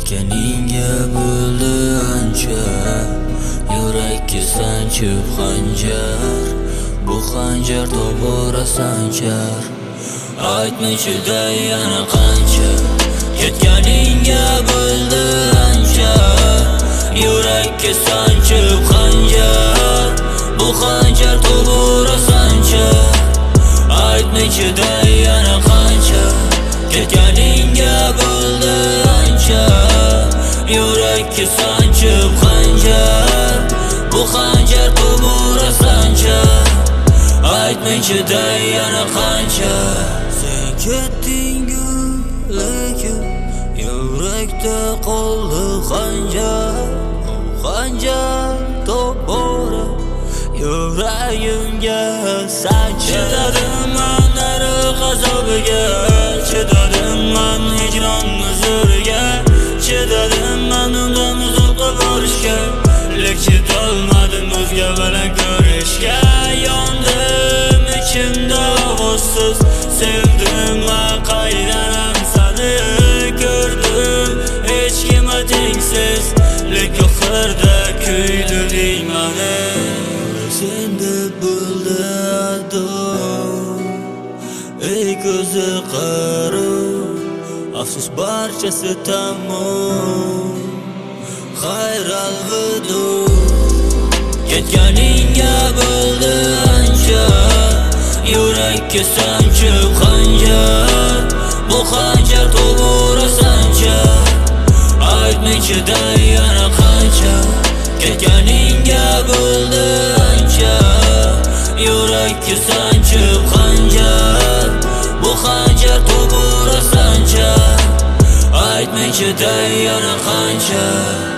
Ketganingga bo'ldi ancha, yurakka sanchib xanjar. Bu xanjar tobora sanchar, aytmichida yana qancha. Ketganingga bo'ldi ancha, yurakka sanchib xanjar. Bu xanjar tobora sanchar, aytmichida yana qancha. Ketganingga bo'ldi ancha, yurakka sanchib xanjar. Bu xanjar tobora sanchar, aytmichida yana qancha. Sen ketding-ku, lekin yurakda qoldi xanjar. Xanjar tobora yuragimga sanchar. Chidadim man ariq azobiga, chidadim man hijron huzuriga, chidadim man undan uzoqqa borishga, lek chidolmadim o'zga bilan ko'rishga. Yondim ichimda ovozsiz, sevdim man qaydanam seni. Ko'rdim hech kimga tengsiz, lek oxirda kuydirding mani. Senda bo'ldi ado, ey ko'zi qaro, afsus barchasi tamom, xayr alvido. Ketganingga bo'ldi ancha, yurakka sanchib xanjar. Bu xanjar tobora sanchar, aytmichida yana qancha. Ketganingga bo'ldi ancha, yurakka sanchib xanjar. Bu xanjar tobora sanchar, aytmichida yana qancha.